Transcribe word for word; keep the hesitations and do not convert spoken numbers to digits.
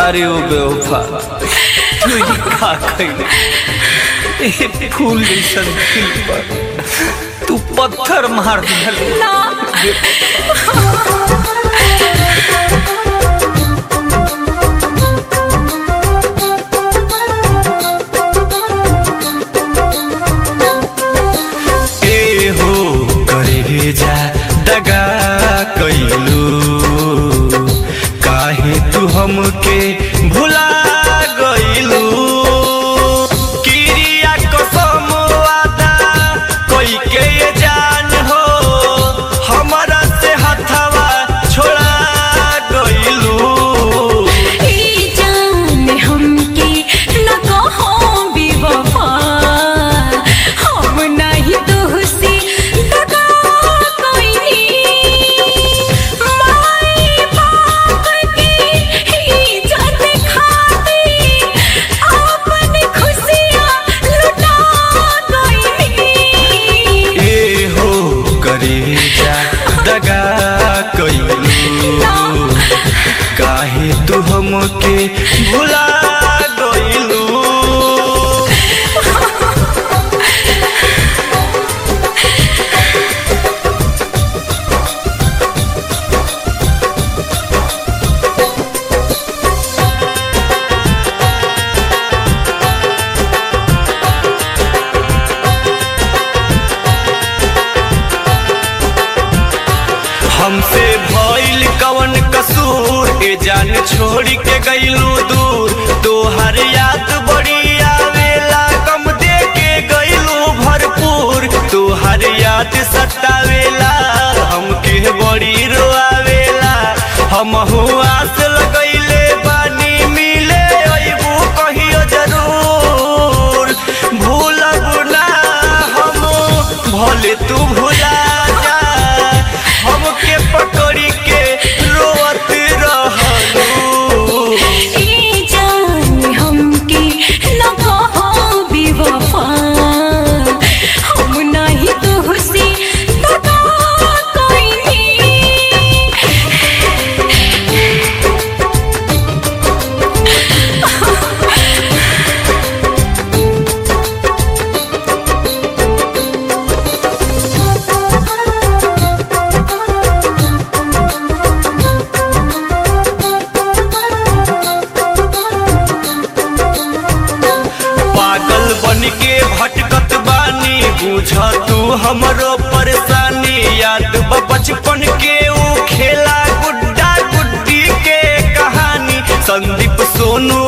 अरे ओ बेवफा तू ही का कइले फूल जैसन दिल पर तू पत्थर मार दिल ना ए हो करे जा दगा कइलू काहे तू हमके भुला गइलू किरिया कसम वादा कोई के ये जान हो हमरा से हथवा छोड़ा गइलू ई जान हमके न कहो बेवफा हम नहीं तुझसे दगा कोई माई बाप की इज्जत खाती अपनी खुशियाँ लुटा गई ए हो करे जा दगा कइलू काहे तू हमके भुला गइलू हमसे भइल कवन कसूर ए जान छोड़ के गइलू दूर तोहर याद बड़ी आवेला गम दे के गइलू भरपूर तोहर याद सतावेला हमके बड़ी रोआवेला हमहू आस लगइले बानी मिले अइबू कहियो जरूर भूलब ना हम भले तू भुला जा हमके पकड़ी के रोवत रहलू ई जान हमके न कहो बेवफा हम नहीं तुझसे दगा कोई पागल बन के भटकत बानी बुझ तू हमरो परेशानी याद बा बचपन के ऊ खेला गुड्डा गुड्डी के कहानी संदीप सोनू